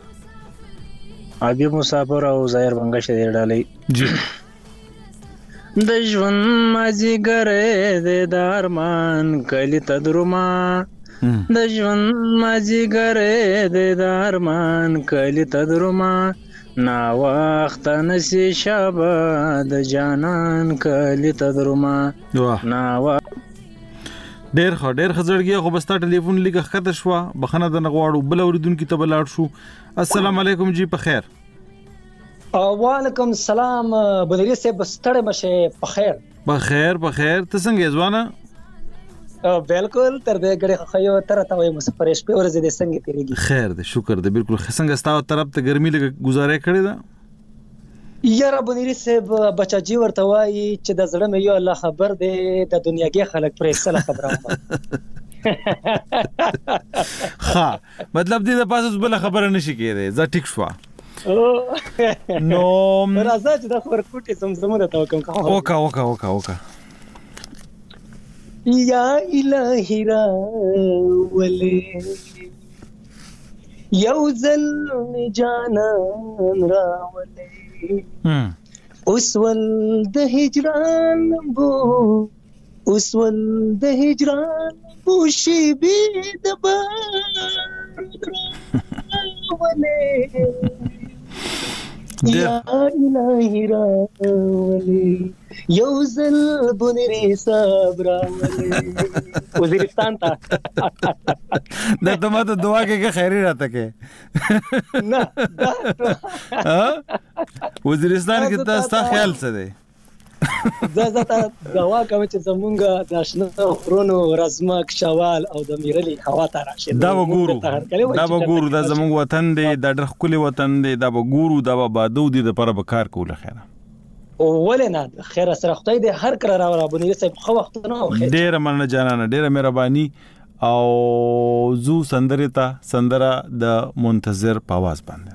ابي مسافر او ظاهر بنگش دی ډالۍ جی د ژوند مازیګره د دارمان کلی تدرما د ژوند مازیګره د دارمان کلی تدرما نا وخت نسی شبا د جانان کلی تدرما نا ډېر خزړګي خو بستا ټلیفون لیکه خطه شو بخنه د نغواړو بل اوریدونکو ته بلاړ شو السلام علیکم جی په خیر وعلیکم السلام بلری صاحب ستړی مشه په خیر ته څنګه ځوانه بالکل تر دې غړي خو تر تا وي مسافر شپه ورځ دې څنګه تیریږي خیر دې شکر دې بالکل څنګه ستاسو طرف ته ګرمي لګ گزارې کړې ده یاره بلری صاحب بچا جی ورته وایي چې د زړه مې یو الله خبر دې د دنیاګي خلک پرې سره خبره ها مطلب دې د پاسه بل خبره نشي کېده زه ټیک شو نو راځه چې دا خبر کوټي زمزمه ته وکم وکا یا الہی راولې یو ځل جانان راولې اوس ول د هجران بو شي بي د راولې یا الہی راولې یو ځل بنري صبر راولې وزیرستان ته دا ته ماته دعا کې خیری راته کې نه وزیرستان کې تاسو خیال څه دی زه دعا کوم چې زمونږه د آشنا خورونو رزمک شوال او د میرلی هوا ته راشي دا وګورو دا زمونږ وطن دی دا ډېر ښکلی وطن دی دا وګورو دا بادو دی د پر بکار کوله خیره ولنه خیر سره خدای دې هر کړه راوړه بنی صاحب خو وخت نه خیر ډېر مننه جانانه ډېر مهرباني او زو سندره د منتظر په आवाज باندې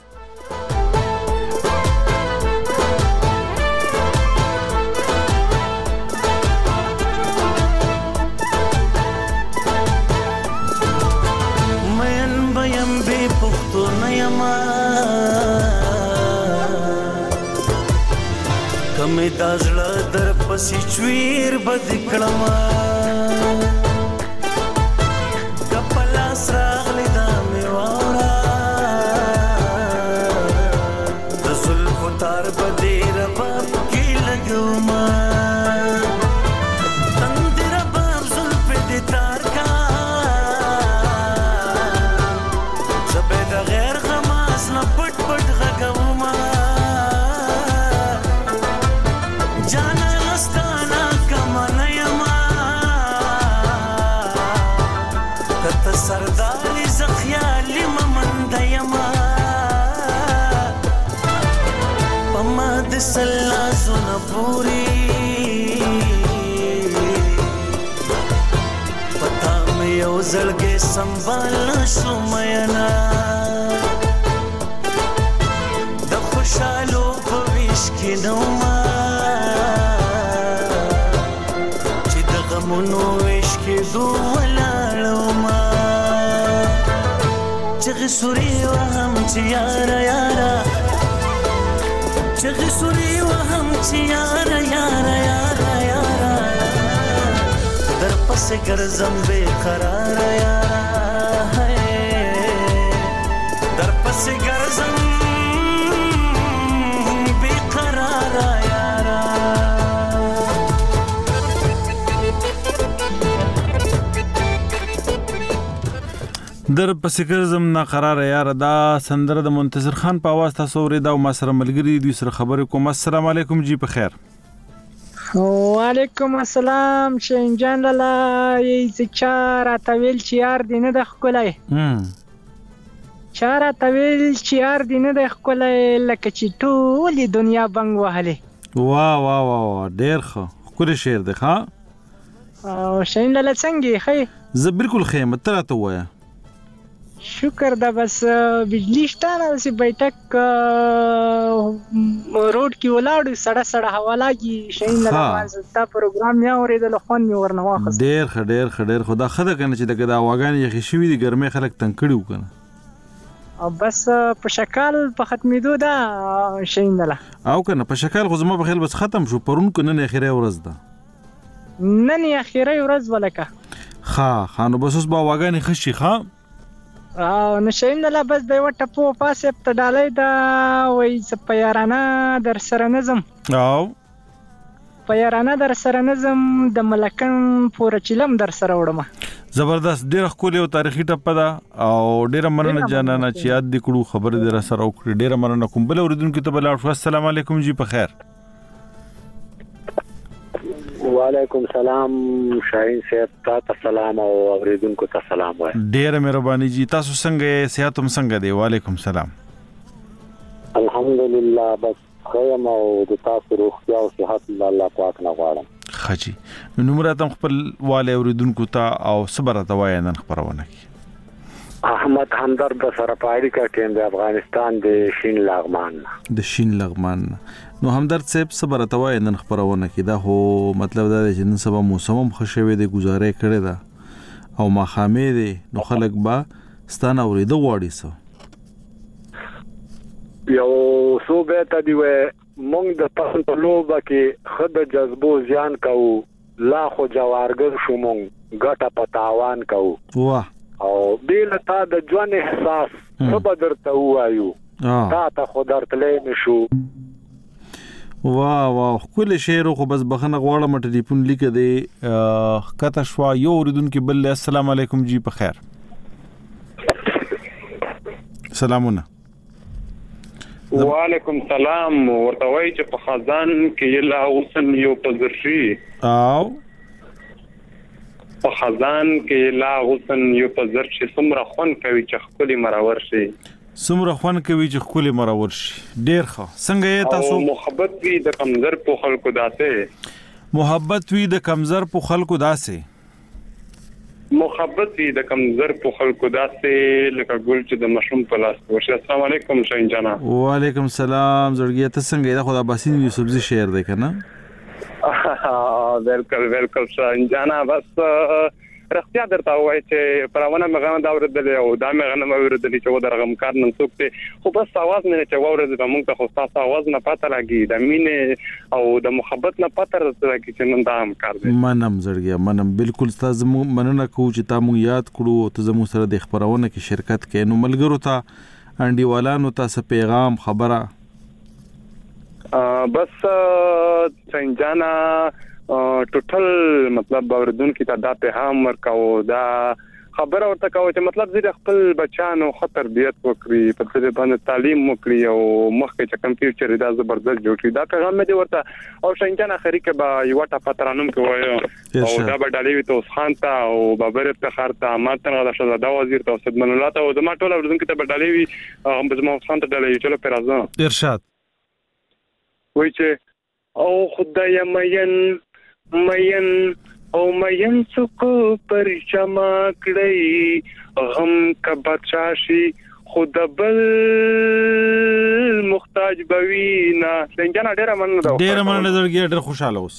کمه دازړه در پسې چویر بد کړما کپلا سراغلی دا میوارا رسول پتار بده رباب کې لګوما تندر باب زلف دې تار کا زبې د غیر غماس نه پټ غګوما سرداري زخيالي ممند يما پما د سلا زونه پوری پتا مې یو زړګي سنبال شومينا د خوشالو په ویش کې نوما چې د غمونو ویش کې دوه چغی سوری و هم چی یارا چغی سوری و هم چی یارا د پس ګرځم بے قرار یارا در پس ګرځم بے قرار یارا در پسې ګرځم نا قرار یار. دا سندره د منتصر خان په आवाज تاسو اورېدا او ما سره ملګری دي سره خبرې کوم. السلام علیکم جی په خیر. وعلیکم السلام شین جان لالا یې چار اتویل چیار دینه د خپلای چار اتویل چیار دینه د خپلای لکه چې ټول دنیا بنګ وهله. واه واه واه ډیر ښه خوري شعر دی ښا. او شین لالا څنګه خې؟ زه بالکل خې متره ته وایا. شکر دا بس بجلی شته نه سی بیٹک روډ کې ولاړ سړه سړه هوا لاګي شین نه تا پروګرام یا اوریدل خو نه ورنه واخست. ډیر خدا خدای کنه چې دغه واغان یې خشوي دي ګرمه خلک تنگ کړیو کنه. او بس په شکل په ختمېدو دا شین نه او کنه په شکل خو زما په خیال بس ختم شو پرون کنه نه اخیره ورځ ده. نن اخیره ورځ ولکه خانو بس اوس با واغان خشي ښا. او نشین نه بس د وټه په پاسه په ډالۍ دا وای سپیارانه در سره نظم او پیارانه در سره نظم د ملکن پور چلم در سره وړم. زبردست ډیر خولي او تاریخي ټپه ده او ډیر مننه جانانه چې یاد دې کړو خبر دې را سره وکړې. ډیر مننه کوم بل اوریدونکو ته بل اړ. السلام علیکم جی په خیر. وعلیکم سلام شاهین صاحب تاسو سلام او اوریدونکو ته سلام وای. ډیر مهرباني جی تاسو څنګه صحت هم څنګه دی؟ وعلیکم سلام. الحمدلله بس خیم او د تاسو روغتیا او صحت الله پاک نه غواړم. خجی نمبر تم خپل والي اوریدونکو ته او صبر ته وای نن خبرونه کی. احمد همدرد سره پایډی کا ټیم د افغانستان د شین لغمان نو همدرد صاحب صبر ته وای نن خبرونه کی. دا هو مطلب دا چې نن سبا موسم خوشوي دی گزارې کړی دا او ما خامې دی نو خلک با ستانه اوریدو غواړي سو یو سو به ته دی و مونږ د پخن په لوبه کې خد جذبو زیان کوو لا خو جوارګر شو مونږ ګټه پتاوان کوو. واه او بیل تا د ژوند احساس سبا درته وایو تا ته خو درتلې نشو. واه کله شعر خو بس بخنه غواړم ټلیفون لیکه دی کته شوا یو اوریدونکو بل. السلام علیکم جی په خیر. سلامونه. وعلیکم سلام. ورته وای چې په خزان کې لا اوسن یو پزرشي او په خزان کې لا اوسن یو پزرشي سمره خون کوي چې خپل مرور شي ډیر ښه. څنګه یې تاسو؟ محبت وی د کمزر په خلکو داسه محبت وی د کمزر په خلکو داسه لکه ګل چې د مشروم په لاس ورشي. السلام علیکم شاهین جانا. وعلیکم السلام زړګی ته څنګه دا خدا باسین یوسفزی شعر دی کنه. بالکل شاهین جانا بس رښتیا درته وای چې پرونه مغه دا ورته او دا مغه نه ورته چې و درغم کار نن څوک ته خو بس आवाज نه چې ورته د موږ ته خو تاسو आवाज نه پاتې راګي د مینه او د محبت نه پاتې راځي چې نن دا هم کار دی. منم زړګیا منم بالکل تاسو مننه کو چې تاسو یاد کړو ته زمو سره د خبرونه کې شرکت کړي. نو ملګرو ته انډیوالانو تاسو پیغام خبره بس څنګه ټوټل مطلب اوردونکو ته دا پیغام ورکاو دا خبره ورته کوي چې مطلب زه خپل بچانو خطر تربیت وکړي په دې باندې تعلیم وکړي او مخکې چې کمپیوټر دا زبردست جوړ کړي. دا پیغام مې ورته او څنګه اخري کې با یو ټاپه ترانم کوي او دا به ډالوي ته خان ته او بابر افتخار ته ماته غدا شهزاده وزیر ته صدمن الله ته او د ما ټول اوردونکو ته به ډالوي هم به زموږ خان ته ډالوي چلو پر ازان ارشاد وای چې او خدای مین او مین څوک پر جما کړی غم کا بچاشي خود بل محتاج بوینا. څنګه ډیره مننه درګه ډیر خوشاله اوس.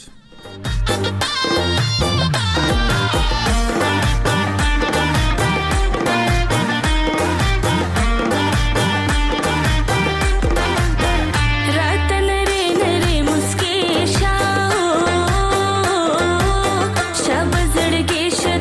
شب زړګي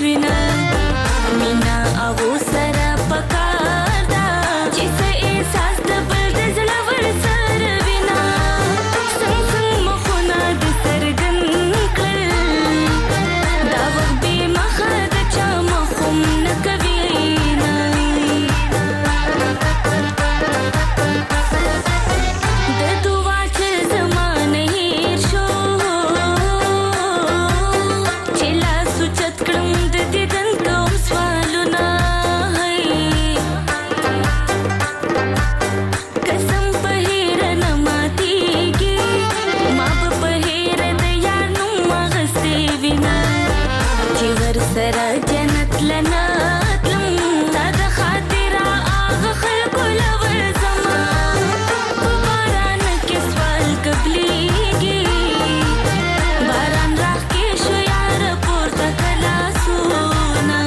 وینا مینا او سره پکار دا چې څه احساس د بل د زړه ور سره وینا څنګه مخونه د سرګن کړل دا وخت به مخه د چا مخم نه کوي سره جنت لنا تد خاطره اغه خلق لور زما باران کې سوال قبليږي باران راخ کې شو یار پورته کلا سونا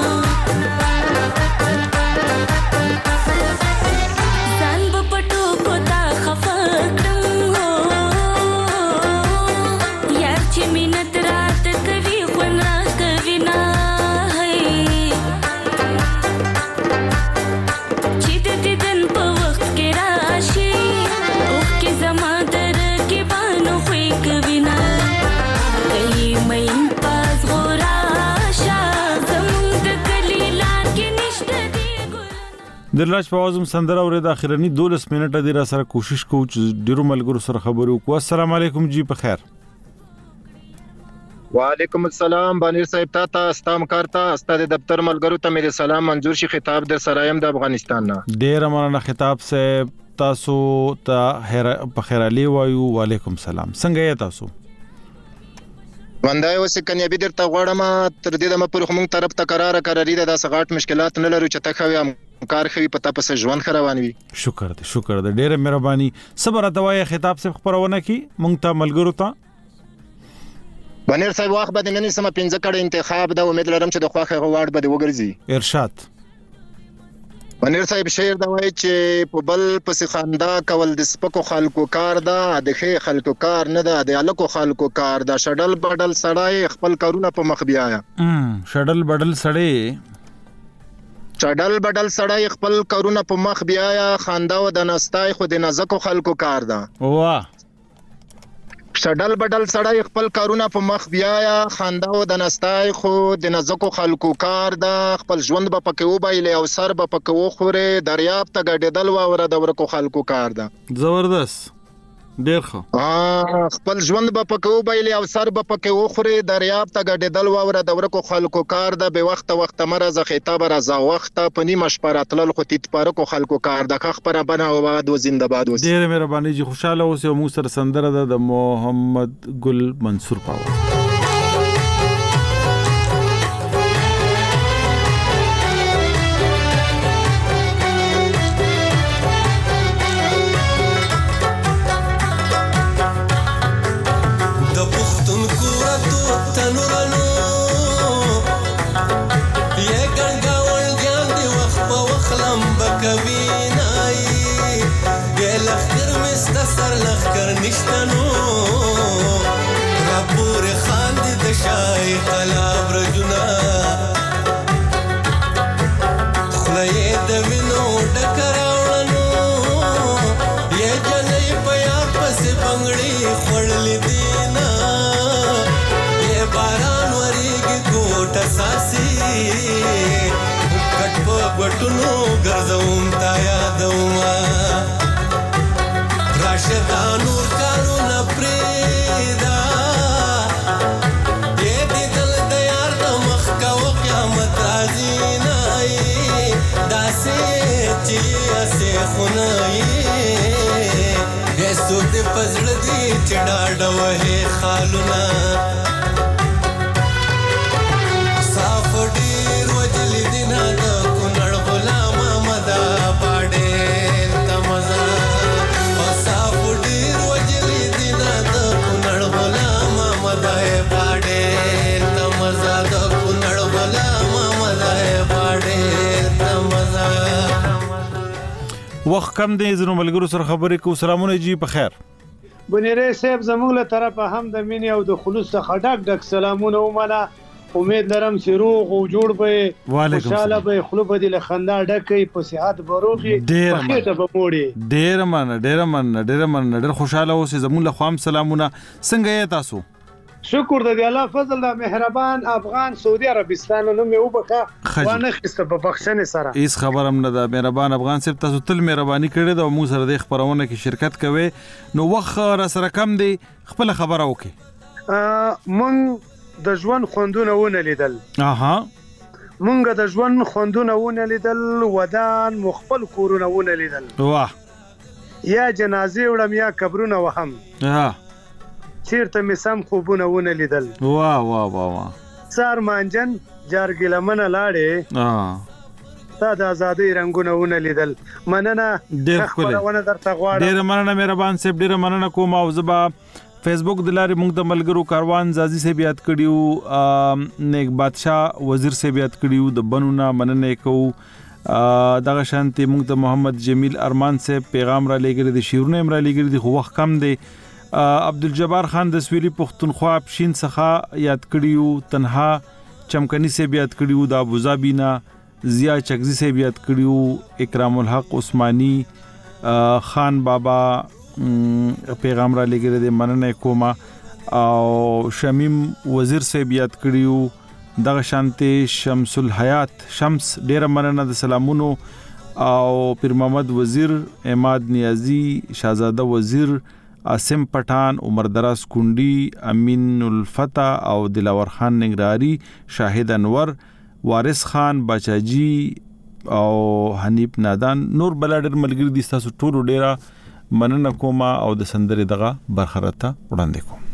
ځان په پټو کوتا خفقم هو یار چې مینت رات کوي خنا کوي نا دلراج پوازم سندره اورید اخرنی 12 منټه دی را سره کوشش کوو چې ډیرو ملګرو سره خبرو کو. السلام علیکم جی په خیر. وعلیکم السلام بانیر صاحب تا استام کارتا استاد دفتر ملګرو ته مې سلام منظور شي خطاب در سرایم د افغانستان نه. ډیر مننه خطاب صاحب تاسو ته په خیر علي وایو. وعلیکم السلام. څنګه یې تاسو؟ وندای وسه کني به درته غواړم تر دې د مپر خمون طرف ته قراری ده د سغاټ مشکلات نه لرو چې تخوي کار خوي پتا پس ژوند خروان وي. شکر دې ډېر مهرباني. صبر اتوای خطاب سے خبرونه کی مونږ ته ملګرو ته بنیر صاحب واخ بده نن سم 15 کړه انتخاب دا امید لرم چې د خواخه غواړ بده وګرځي. ارشاد بنیر صاحب شعر دا وایي چې په بل پس خندا کول د سپکو خلکو کار ده د خې خلکو کار نه ده د الکو خلکو کار ده. شډل بدل سړای خپل کارونه په مخ بیایا. شډل بدل سړی چډل بدل سړی خپل کارونه په مخ بیایا خندا و د نستای خو د نزکو خلکو کار ده. واه شډل بدل سړی خپل کارونه په مخ بیایا خندا و د نستای خو د نزکو خلکو کار ده. خپل ژوند به پکې وبایل او سر به پکې وخوره دریاب ته ګډېدل واوره د ورکو خلکو کار ده. زبردست ډیر ښه. خپل ژوند به پکې وبایل او سر به پکې وخوره دریاب ته ګډېدل واوره د ورکو خلکو کار ده. به وخت مرزه خطاب راځه وخت په نیمه شپه راتلل خو تیت پارکو خلکو کار ده. خبره بنا او باد و زنده باد وس. ډیر مهرباني جی خوشاله اوسه. مو سره سندره د محمد ګل منصور پاو. سر لخر نشتنو راپور خاند د شای قلاب رجنا خلای د وینو ډکراولنو یې جنې پیا پس بنگړي خړل دینا یې باران وریږي کوټه ساسي کټ په بټونو ګرځوم تا یادوما راشدا نور کارونه پریدا دې دل د یار د مخ کا قیامت راځي نه داسې چې اسه خنای هیڅ دې پزړ دې چډا ډوه خالونه صاف ډیر وجل دینا د کونړ غلام مدا پاډې تمزا وخت کم دی زنو ملګرو سره خبرې کو. سلامونه جی په خیر. بنيري صاحب زموږ له طرفه هم د مینې او د خلوص څخه ډک سلامونه ومنه امید لرم چې روغ او جوړ به خوشاله به خلو به د خندا ډکې په صحت بروغي په خېټه به موړي. ډېر من خوشاله اوسې. زمون له خوام سلامونه. څنګه یې تاسو؟ شکر د الله فضل د مهربان افغان سعودي عربستان نو مې وبخه وانه خسته په بخښنه سره. هیڅ خبرم نه ده. مهربان افغان صاحب تاسو تل مهرباني کړې ده او موږ سره د خبرونه کې شرکت کوي. نو وخت را سره کم دی، خپل خبره وکي. مونږ د ژوند خوندونه ونه لیدل. مونږ د ژوند خوندونه ونه لیدل، ودان مخفل کورونه ونه لیدل. واه. یا جنازې وړم یا قبرونه وهم. چیرته می سم خوبونه ونه لیدل. واه. سار مانجن جارګلمنه لاړې تا د ازادۍ رنگونه ونه لیدل. مننه خبرونه درته غواړم. ډېر مننه مهربان صاحب، ډېر مننه کوم. او زبا فیسبوک د لارې موږ د ملګرو کاروان زازي صاحب یاد کړیو، نیک بادشاه وزیر صاحب یاد کړیو، د بنونه مننه کوو. دغه شانتي موږ د محمد جمیل ارمان صاحب پیغام را لګری دي، شیرونه را لګری دي، خو وخت کم دی. عبدالجبار خان د سویلی پښتونخوا پښین څخه یاد کړیو، تنها چمکنی سے یاد کړیو، د ابوظبی نه ضیا چغزی سے یاد کړیو، اکرام الحق عثماني خان بابا پیغام را لګره د مننه کوما. او شمیم وزیر سے یاد کړیو، دغه شانته شمس الحیات شمس ډیر مننه د سلامونو. او پیر محمد وزیر، احمد نیازی، شاهزاده وزیر، عاصم پټان، عمر دراز کونډي، امین الفتح او دلاور خان نگراری، شاهد انور، وارث خان بچاجي او حنیف نادان. نور بلادر ملګری دي. تاسو ټول ډیره مننه کوم او د سندرې دغه برخرته وړاندې کوم.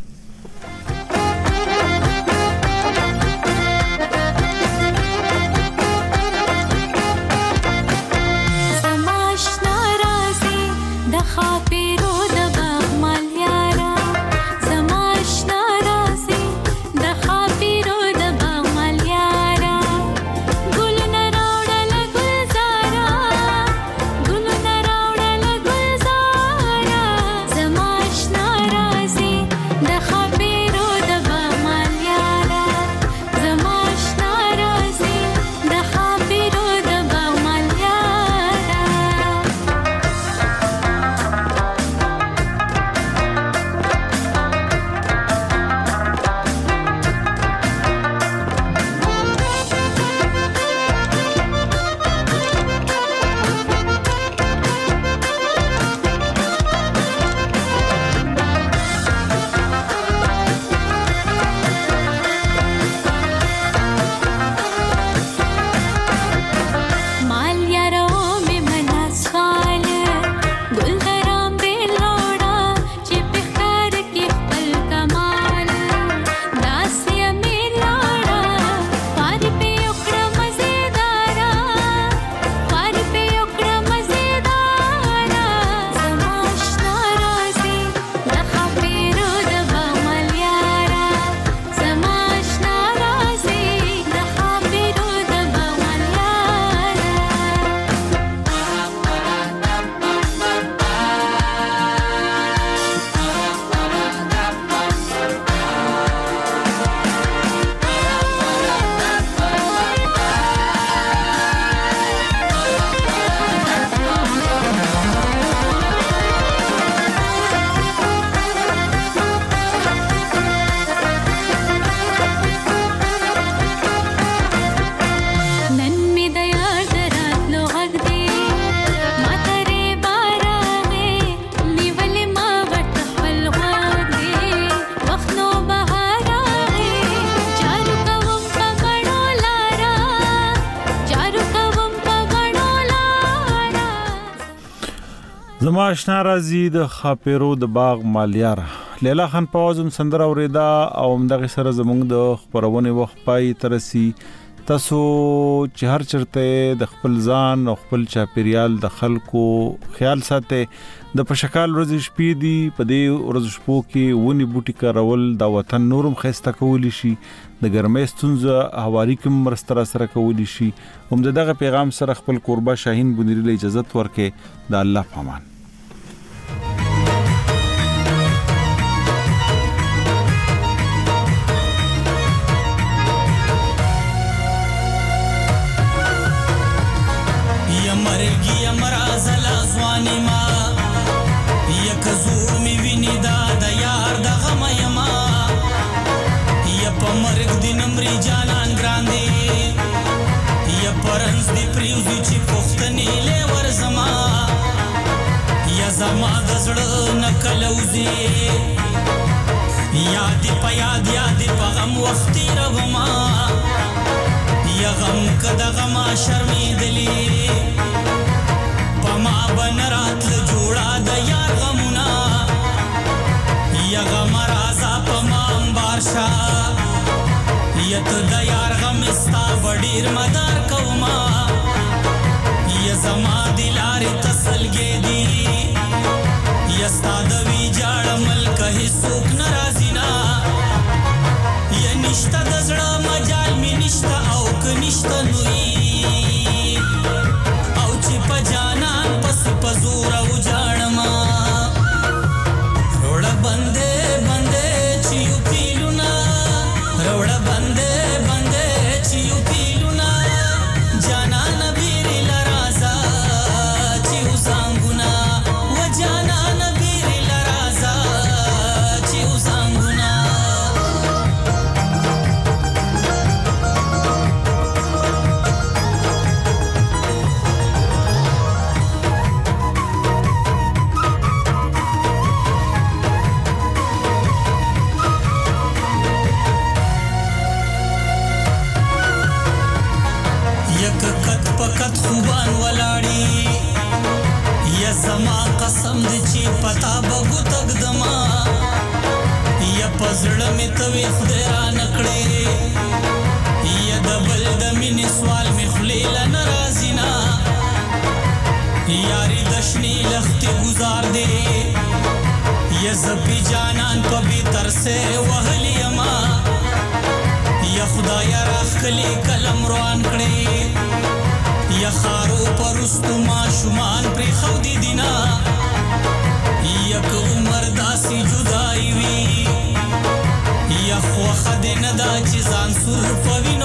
زما آشنا راځي د خاپیرو د باغ مالیار. لیلا خان پاوزم سندره اوریدا او همدغه سره زمونږ د خبرونه وخت پای ترسي. تاسو چې هر چرته د خپل ځان او خپل چاپیریال د خلکو خیال ساتئ. د پشکال ورځ شپې دی په دې ورځ شپو کې ونی بوټي کارول د وطن نورم خسته کولی شي، د ګرمۍ ستونزه هواري کوم مرسته سره کولی شي. هم دغه پیغام سره خپل قربا شاهین بنيري له اجازه ورکې د الله پامان. مرګي امراض لا ځواني ما یک زور می ویني دا د یار د غم یما یا په مرګ د نمرې جانان ګران دی یا پرنس دی پریوزي چې پښتنې له ورزما یا زما د زړه نکلوزي یاد په غم وختي رغما یا غم کده غما شرمېدلی پما بنرات له جوړا د یار غمونه یا غم رازا پما امبارشا یا ته د یار غم استا وډیر مدار کوما یا زما دلارې تسلګې دی یا ستا د ویجاړ ملک هیڅوک ناراضي نه یا نشته د زړه مجال می نشته او که نشته نوی او چې په جانان پس په زور او جاړما روړه بندې بندې چې یو پیلونه روړه بندې بندې چې یو پیلونه جانان بیرې لرازا چې وزنګونه و جانان بیرې لرازا چې وزنګونه پکت خوبان ولاړی یا زما قسم دی چې پتا بګو تقدما یا پزړه می توي خدای را نکړې یا د بل د مینې سوال می خلیل ناراضی نا یاري دشنی لختي گزار دی یا زپی جانان په بي تر سے وهلی ما یا خدای راخلی کلم روان کړې یا خارو پرستو ما شمان پر خودی دینا یک عمر داسی جدائی وی یا خوخ دین دا چیزان سر پوین